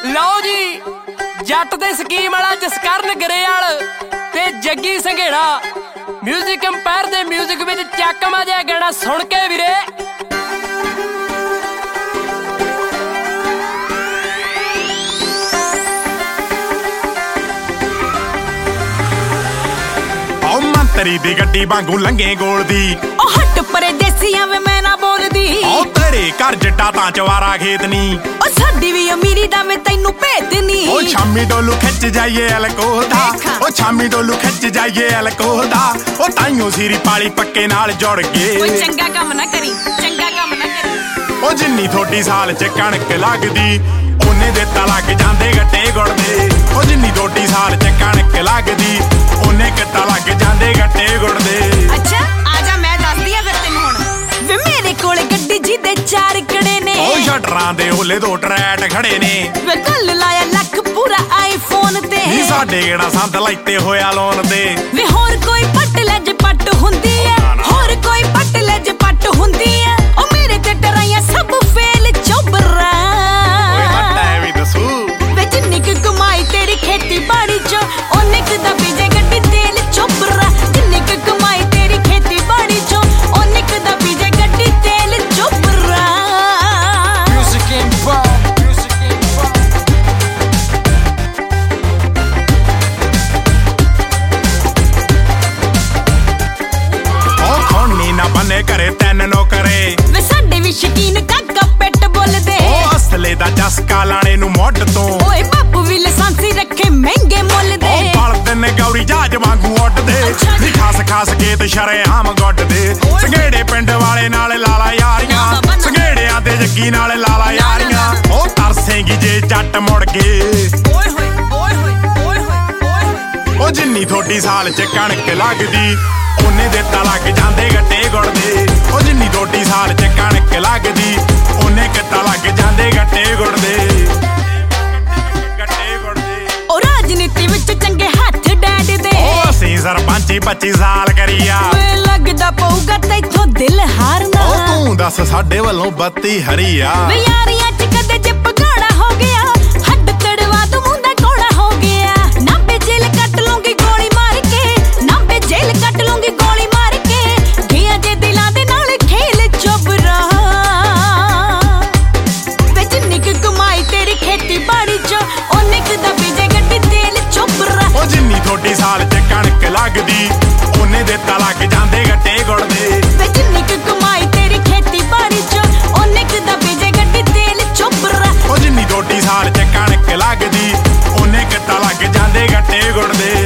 ਲਓ ਜੀ ਜੱਟ ਦੇ ਸਕੀਮ ਵਾਲਾ ਜਸਕਰਨ ਗਰੇਵਾਲ ਤੇ ਜੱਗੀ ਸੰਘੇੜਾ ਮਿਊਜ਼ਿਕ ਅੰਪਾਇਰ ਦੇ ਮਿਊਜ਼ਿਕ ਵਿੱਚ ਚੱਕਮਾ ਜਿਹਾ ਗਾਣਾ ਸੁਣ ਕੇ ਵੀਰੇ ਤੇਰੀ ਦੀ ਗੱਡੀ ਵਾਂਗੂ ਲੰਗੇ ਗੋਲ ਦੀ ਉਹ ਹੱਟ ਪਰਦੇਸੀਆਂ ਵੇ ਮੈਂ ਨਾ ਬੋਲਦੀ ਉਹ ਤੇਰੇ ਘਰ ਜੱਟਾ ਤਾਂ ਚਵਾਰਾ ਖੇਤ ਨੀ ਉਹ ਸਾਡੀ ਵੀ ਅਮੀਰੀ ਦਾ ਮੈਂ ਤੈਨੂੰ ਭੇਦ ਨੀ ਉਹ ਸ਼ਾਮੀ ਡੋਲੂ ਖਿੱਚ ਜਾਈਏ ਅਲਕੋਹਲ ਦਾ ਉਹ ਸ਼ਾਮੀ ਡੋਲੂ ਖਿੱਚ ਜਾਈਏ ਅਲਕੋਹਲ ਦਾ ਉਹ ਤਾਈਓ ਸੀਰੀ ਪਾਲੀ ਪੱਕੇ ਨਾਲ ਜੁੜ ਗਏ ਕੋਈ ਚੰਗਾ ਕੰਮ ਨਾ ਕਰੀ ਚੰਗਾ ਕੰਮ ਨਾ ਕਰੀ ਉਹ ਜਿੰਨੀ ਥੋੜੀ ਸਾਲ ਚ ਕਣਕ ਲੱਗਦੀ ਉਹਨੇ ਦੇ ਤਾਂ ਲੱਗ ਜਾਂਦੇ ਗੱਟੇ ਗੁੜਦੇ ਉਹ ਜਿੰਨੀ ਥੋੜੀ ਸਾਲ ਚ ਕਣਕ ਲੱਗਦੀ ਉਹਨੇ ਕਿੱਤਾ ਲੱਗ ਜਾਂਦੇ ਗੱਟੇ ਗੁੜਦੇ ਅੱਛਾ ਆਜਾ ਮੈਂ ਦੱਸਦੀ ਆ ਫਿਰ ਤੈਨੂੰ ਹੁਣ ਵੇ ਮੇਰੇ ਕੋਲ ਗੱਡੀ ਜਿਹਦੇ ਚਾਰ ਕੜੇ ਨੇ ਉਹ ਸ਼ਟਰਾਂ ਦੇ ਓਲੇ ਦੋ ਟਰੈਟ ਖੜੇ ਨੇ ਵੇ ਕੱਲ ਲਾਇਆ ਲੱਖ ਪੂਰਾ ਆਈਫੋਨ ਤੇ ਨੀ ਸਾਡੇ ਕਿਹੜਾ ਸੰਦ ਲਾਈਤੇ ਹੋਇਆ ਲੋਨ ਦੇ ਵੇ ਹੋਰ ਕੋਈ ਪੱਟ ਲੈ ਜੇ ਪੱਟ ਹੁੰਦੀ ਐ ਹੋਰ ਕੋਈ ਪੱਟ ਲੈ ਜੇ ਪੱਟ ਹੁੰਦੀ ਐ ਉਹ ਮੇਰੇ ਤੇ ਡਰਾਈਆਂ ਸਭ ਫੇਲ ਚੋਬਰਾ ਓਏ ਹੱਟਾ ਵੀ ਦਸੂ ਵੇ ਜਿੰਨੀ ਕੁ ਕਮਾਈ ਤੇਰੀ ਖੇਤੀ ਬਾੜੀ ਚ ਉਹਨੇ ਕੁ ਦਾ ਬੀਜੇ ਗੱਡੀ ਤੇਲ ਚੋਬਰਾ ਜਿੰਨੀ ਕੁ ਕਮਾਈ ਤੇਰੀ ਖੇਤੀ ਬਾੜੀ ਚ ਉਹਨੇ ਕੁ ਦਾ ਬੀਜੇ ਗੱਡੀ ਤੇਲ ਚੋਬਰਾ ਮਿਊਜ਼ਿਕ ਅੰਪਾਇਰ ਉਹ ਖੋਣੀ ਨਾ ਬਨੇ ਕਰੇ ਤੈਨ ਨੋ ਕਰੇ ਵੇ ਸਾਡੇ ਵੀ ਸ਼ਕੀਨ ਕਾਕਾ ਪੈਟ ਬੋਲਦੇ ਉਹ ਅਸਲੇ ਦਾ ਚਸਕਾ ਲਾਣੇ ਨੂੰ ਮੁੱਢ ਤੋਂ ਓਏ ਬਾਪੂ ਵੀ ਲਾਇਸੈਂਸੀ ਰੱਖੇ ਮਹਿੰਗੇ ਮੁੱਲ ਦੇ ਉਹ ਬਲਦ ਨੇ ਗੌਰੀ ਜਹਾਜ਼ ਵਾਂਗੂ ਉੱਡਦੇ ਨੀ ਖਾਸ ਖਾਸ ਕੇ ਤੇ ਸ਼ਰੇਆਮ ਗੁੱਡਦੇ ਸੰਘੇੜੇ ਪਿੰਡ ਵਾਲੇ ਨਾਲ ਲਾਲਾ ਯਾਰੀਆਂ ਸੰਘੇੜਿਆਂ ਦੇ ਜੱਗੀ ਨਾਲ ਲਾਲਾ ਯਾਰੀਆਂ ਉਹ ਤਰਸੇਂਗੀ ਜੇ ਜੱਟ ਮੁੜ ਗਏ ਓਏ ਹੋਏ ਓਏ ਹੋਏ ਓਏ ਹੋਏ ਓਏ ਹੋਏ ਉਹ ਜਿੰਨੀ ਥੋੜੀ ਸਾਲ ਚ ਕਣਕ ਲੱਗਦੀ ਉਹਨੇ ਦੇ ਤਾਂ ਲੱਗ ਜਾਂਦੇ ਗੱਟੇ ਗੁੜਦੇ ਉਹ ਜਿੰਨੀ ਥੋੜੀ ਸਾਲ ਚ ਕਣਕ ਲੱਗਦੀ ਉਹਨੇ ਕਿੱਤਾ ਲੱਗ ਜਾਂਦੇ ਗੱਟੇ ਗੁੜਦੇ ਗੱਟੇ ਗੁੜਦੇ ਉਹ ਰਾਜਨੀਤੀ ਵਿੱਚ ਚੰਗੇ ਹੱਥ ਡੈਡ ਦੇ ਉਹ ਅਸੀਂ ਸਰਪੰਚੀ 25 ਸਾਲ ਕਰੀਆ ਓਏ ਲੱਗਦਾ ਪਊਗਾ ਤੈਥੋਂ ਦਿਲ ਹਾਰਨਾ ਉਹ ਤੂੰ ਦੱਸ ਸਾਡੇ ਵੱਲੋਂ ਬੱਤੀ ਹਰੀ ਆ ਵੇ ਯਾਰੀਆਂ ਚ ਕਦੇ ਜੇ ਪਗਾੜਾ ਹੋ ਗਿਆ ਹੱਡ ਤੜਵਾ ਤੂੰ ਮੂੰਹ ਦਾ ਕੋੜਾ ਹੋ ਗਿਆ ਨਾਬੇ ਜੇਲ ਕੱਟ ਲੂੰਗੀ ਗੋਲੀ ਮਾਰ ਕੇ ਨਾਬੇ ਜੇਲ ਕੱਟ ਲੂੰਗੀ ਗੋਲੀ ਮਾਰ ਕੇ ਗਿਆ ਜੇ ਦਿਲਾਂ ਦੇ ਨਾਲ ਖੇਲ ਚੋਬਰਾ ਵੇ ਜਿੰਨੀ ਕੁ ਕਮਾਈ ਤੇਰੀ ਖੇਤੀ ਬਾੜੀ ਚ ਉਹਨੇ ਕੁ ਦਾ ਬੀਜੇ ਗੱਡੀ ਤੇਲ ਚੋਬਰਾ ਉਹ ਜਿੰਨੀ ਥੋੜੀ ਸਾਲ ਚ ਕਣਕ ਲੱਗਦੀ ਉਹਨੇ ਦੇ ਤਾਂ ਲੱਗ ਜਾਂਦੇ ਗੱਟੇ ਗੁੜਦੇ ਵੇ ਜਿੰਨੀ ਕੁ ਕਮਾਈ ਤੇਰੀ ਖੇਤੀ ਬਾੜੀ ਚ ਉਹਨੇ ਕੁ ਦਾ ਬੀਜੇ ਗੱਡੀ ਤੇਲ ਚੋਬਰਾ ਉਹ ਜਿੰਨੀ ਥੋੜੀ ਸਾਲ ਚ ਕਣਕ ਲੱਗਦੀ ਉਹਨੇ ਕਿੱਤਾ ਲੱਗ ਜਾਂਦੇ ਗੱਟੇ ਗੁੜਦੇ